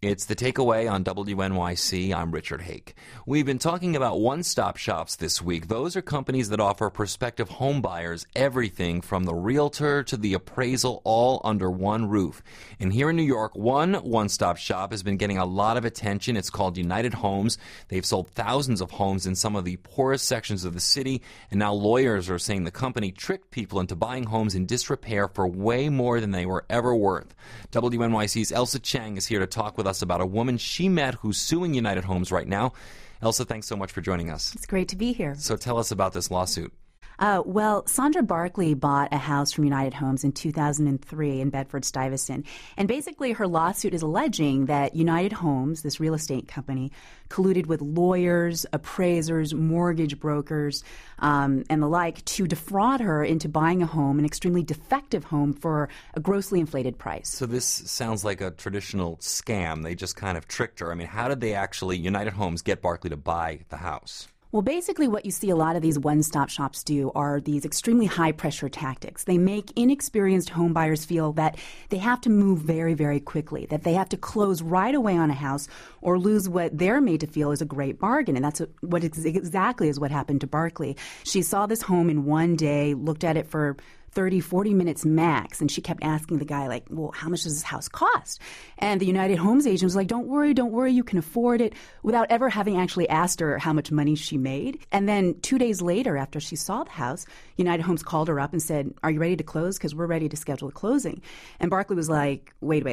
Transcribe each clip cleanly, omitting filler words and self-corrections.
It's The Takeaway on WNYC. I'm Richard Hake. We've been talking about one-stop shops this week. Those are companies that offer prospective home buyers everything from the realtor to the appraisal, all under one roof. And here in New York, one-stop shop has been getting a lot of attention. It's called United Homes. They've sold thousands of homes in some of the poorest sections of the city, and now lawyers are saying the company tricked people into buying homes in disrepair for way more than they were ever worth. WNYC's Elsa Chang is here to talk with us about a woman she met who's suing United Homes right now. Elsa, thanks so much for joining us. It's great to be here. So tell us about this lawsuit. Well, Sandra Barkley bought a house from United Homes in 2003 in Bedford-Stuyvesant. And basically her lawsuit is alleging that United Homes, this real estate company, colluded with lawyers, appraisers, mortgage brokers, and the like to defraud her into buying a home, an extremely defective home, for a grossly inflated price. So this sounds like a traditional scam. They just kind of tricked her. I mean, how did they actually, United Homes, get Barkley to buy the house? Well, basically what you see a lot of these one-stop shops do are these extremely high-pressure tactics. They make inexperienced home buyers feel that they have to move very, very quickly, that they have to close right away on a house or lose what they're made to feel is a great bargain. And that's what exactly is what happened to Barkley. She saw this home in one day, looked at it for 30, 40 minutes max, and she kept asking the guy, like, well, how much does this house cost? And the United Homes agent was like, don't worry, you can afford it, without ever having actually asked her how much money she made. And then 2 days later, after she saw the house, United Homes called her up and said, are you ready to close? Because we're ready to schedule a closing. And Barkley was like, wait,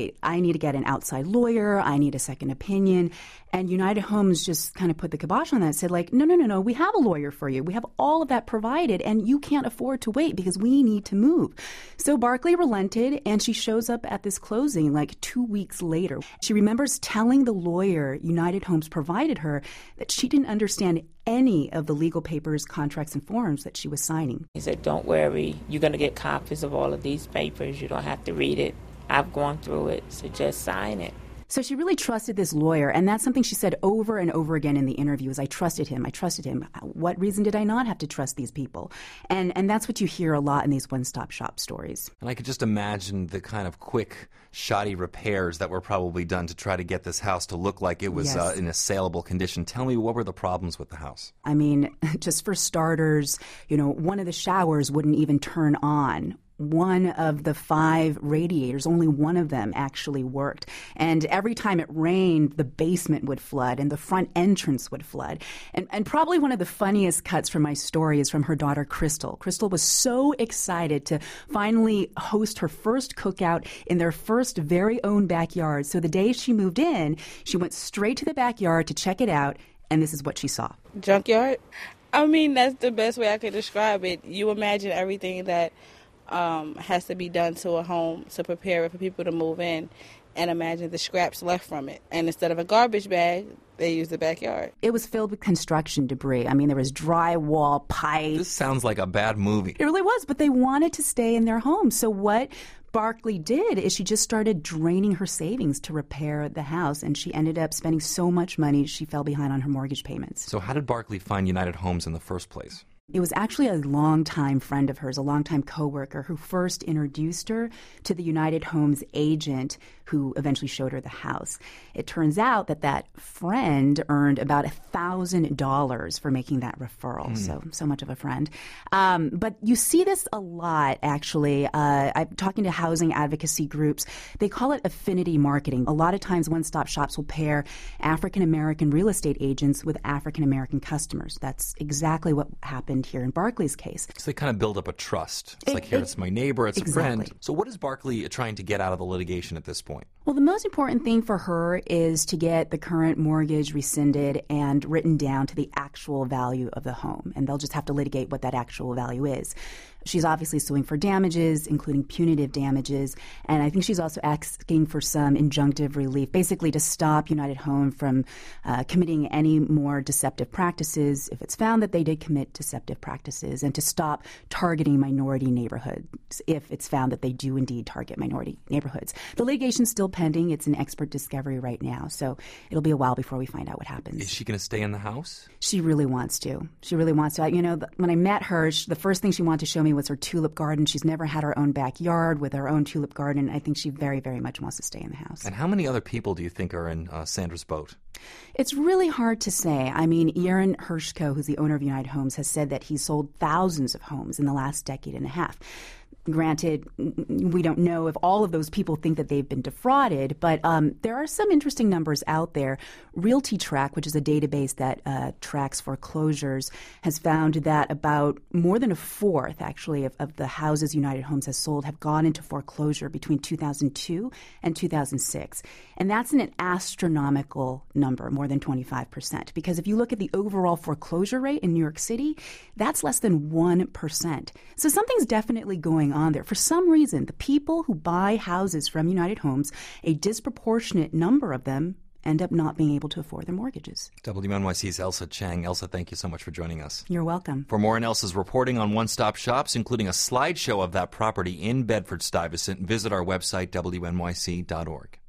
I need to get an outside lawyer, I need a second opinion. And United Homes just kind of put the kibosh on that and said, like, no, we have a lawyer for you. We have all of that provided, and you can't afford to wait because we need to move. So Barkley relented, and she shows up at this closing like 2 weeks later. She remembers telling the lawyer United Homes provided her that she didn't understand any of the legal papers, contracts, and forms that she was signing. He said, don't worry, you're going to get copies of all of these papers. You don't have to read it. I've gone through it, so just sign it. So she really trusted this lawyer, and that's something she said over and over again in the interviews. I trusted him. What reason did I not have to trust these people? And that's what you hear a lot in these one-stop shop stories. And I could just imagine the kind of quick, shoddy repairs that were probably done to try to get this house to look like it was in a saleable condition. Tell me, what were the problems with the house? I mean, just for starters, one of the showers wouldn't even turn on. One of the 5 radiators, only one of them actually worked. And every time it rained, the basement would flood and the front entrance would flood. And probably one of the funniest cuts from my story is from her daughter, Crystal. Crystal was so excited to finally host her first cookout in their first very own backyard. So the day she moved in, she went straight to the backyard to check it out, and this is what she saw. Junkyard? I mean, that's the best way I could describe it. You imagine everything that has to be done to a home to prepare it for people to move in, and imagine the scraps left from it. And instead of a garbage bag, they used the backyard. It was filled with construction debris. I mean, there was drywall, pipes. This sounds like a bad movie. It really was, but they wanted to stay in their home. So what Barkley did is she just started draining her savings to repair the house, and she ended up spending so much money she fell behind on her mortgage payments. So how did Barkley find United Homes in the first place? It was actually a longtime friend of hers, a longtime coworker, who first introduced her to the United Homes agent who eventually showed her the house. It turns out that friend earned about $1,000 for making that referral. So much of a friend. But you see this a lot, actually. I'm talking to housing advocacy groups. They call it affinity marketing. A lot of times one-stop shops will pair African-American real estate agents with African-American customers. That's exactly what happened here in Barkley's case. So they kind of build up a trust. It's like, here, it's my neighbor, it's a friend. So what is Barkley trying to get out of the litigation at this point? Well, the most important thing for her is to get the current mortgage rescinded and written down to the actual value of the home. And they'll just have to litigate what that actual value is. She's obviously suing for damages, including punitive damages, and I think she's also asking for some injunctive relief, basically to stop United Home from committing any more deceptive practices if it's found that they did commit deceptive practices, and to stop targeting minority neighborhoods if it's found that they do indeed target minority neighborhoods. The litigation's still pending. It's an expert discovery right now. So it'll be a while before we find out what happens. Is she going to stay in the house? She really wants to. She really wants to. When I met her, the first thing she wanted to show me was her tulip garden. She's never had her own backyard with her own tulip garden. I think she very, very much wants to stay in the house. And how many other people do you think are in Sandra's boat? It's really hard to say. I mean, Aaron Hershko, who's the owner of United Homes, has said that he's sold thousands of homes in the last decade and a half. Granted, we don't know if all of those people think that they've been defrauded, but there are some interesting numbers out there. RealtyTrack, which is a database that tracks foreclosures, has found that about more than a fourth, actually, of the houses United Homes has sold have gone into foreclosure between 2002 and 2006. And that's an astronomical number, more than 25%. Because if you look at the overall foreclosure rate in New York City, that's less than 1%. So something's definitely going on there. For some reason, the people who buy houses from United Homes, a disproportionate number of them end up not being able to afford their mortgages. WNYC's Elsa Chang. Elsa, thank you so much for joining us. You're welcome. For more on Elsa's reporting on one-stop shops, including a slideshow of that property in Bedford-Stuyvesant, visit our website, WNYC.org.